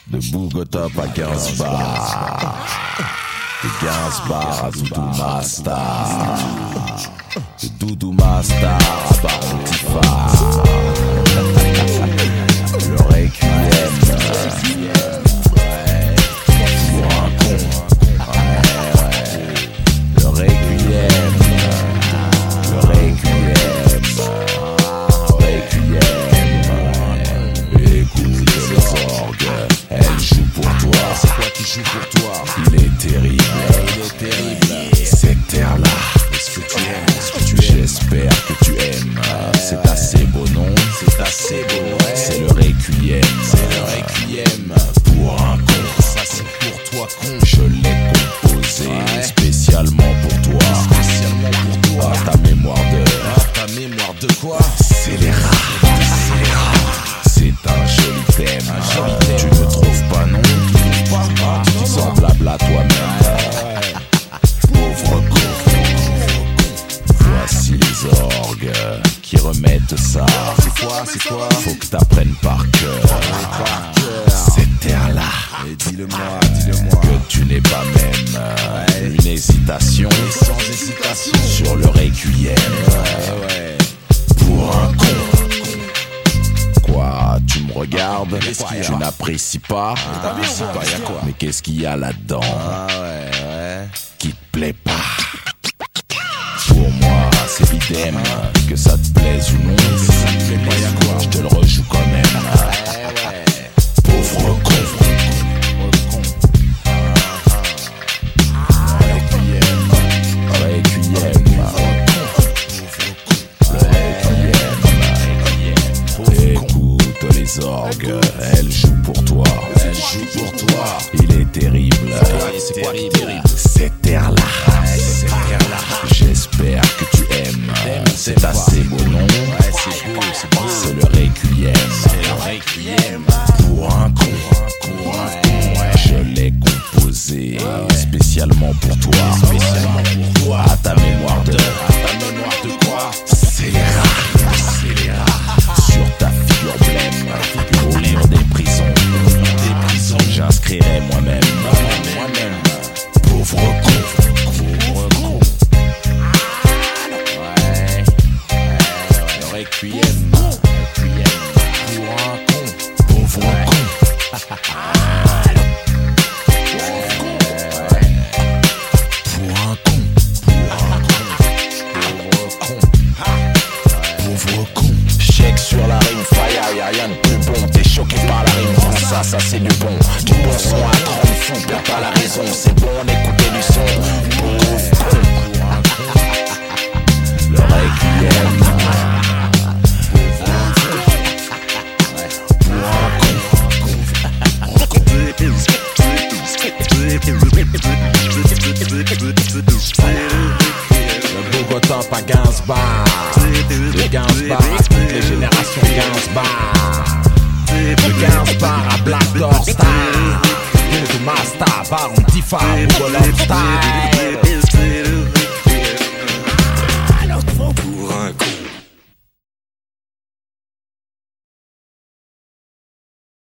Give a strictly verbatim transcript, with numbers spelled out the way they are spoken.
De Bogota à quinze bars. De quinze bars à Doudou Master. De Doudou Master à Baron Tifa. Le Requiem. Pour un con. Ouais, ouais. Le Requiem. Le Requiem. Requiem. Écoute les orgues. Elle joue pour toi. C'est quoi qui joue pour toi? Il est terrible. Il est terrible. Cette terre-là. Est-ce que tu aimes? Est-ce que tu aimes? J'espère que tu aimes. C'est assez beau, non? C'est assez beau, ouais. C'est le Requiem. C'est le Requiem. Pour un con. Ça c'est pour toi, con. Je l'ai composé Ouais. spécialement pour toi. Spécialement pour toi. À ta mémoire de. Ah, ta mémoire de quoi? Scélérat. C'est un joli thème. Un joli thème. Tu ne trouves pas, non? Tu trouves pas? Ah, tu Tu dis sens non. blabla toi-même. Ouais. Pauvre con. Voici les orgues qui remettent ça. C'est quoi? C'est quoi? Faut que t'apprennes par cœur. Par cœur. Cette terre-là. Et dis-le-moi, dis-le-moi. Que tu n'es pas même Ouais. une hésitation Et sans hésitation. sur le Requiem. Ouais, ouais. Pour un con. Quoi, tu me regardes? Qu'est-ce qu'il y a? Tu n'apprécies pas? T'apprécies pas, y'a quoi? Mais qu'est-ce qu'il y a là-dedans Ah ouais, ouais. qui te plaît pas? Pour moi, c'est l'idem. Que ça te plaise ou non, ça te plaît pas, y'a quoi? je te le rejoue quand même. Ouais, ouais. Pauvre con. Requiem. Requiem. Écoute les orgues, elle joue pour toi. Elle joue pour toi. Il est terrible. C'est quoi qui est terrible? Cette terre-là. Cette terre-là. J'espère que tu aimes. C'est assez beau, non? Ouais, c'est beau, c'est beau. C'est le Requiem. C'est le Requiem. Pour un con. Pour un con, ouais. Je l'ai composé spécialement pour toi. Spécialement pour toi. À ta mémoire de. À ta mémoire de quoi? Scélérat. Scélérat. Sur ta figure blême. Au mur des prisons. Des prisons. J'inscrirai moi-même. Moi-même. Pauvre con. Pauvre con. Ouais. Le Requiem. Requiem. Pour un con. Pauvre con. Pour un con. Pauvre con. Chèque sur la rime, fire, y'a rien de plus bon. T'es choqué par la rime, prends ça, ça c'est du bon. Du bon son à trente fous, perds pas la raison. C'est bon d'écouter du son. Pauvre con. Le Requiem. Le Bogota pas quinze bars. De quinze bars à toutes les générations quinze bars. De quinze bars à Black Door Star. Doudou Master, Baron Tifa, Google Star.